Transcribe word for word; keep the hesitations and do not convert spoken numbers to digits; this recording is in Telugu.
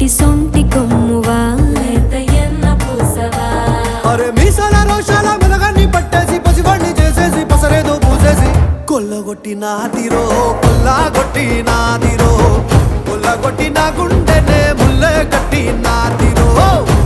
సొంటి కొమ్మువా లేతయన్న పూసవా అరే మీసాల రోషాల మెలగాన్ని పట్టేసి పసివాణ్ణి చేసేసి పసరేదో పూసేసి కొల్లగొట్టి నాదిరో కొల్లగొట్టి నాదిరో కొల్లగొట్టి నా గుండెనే ముల్లే కట్టి నాదిరో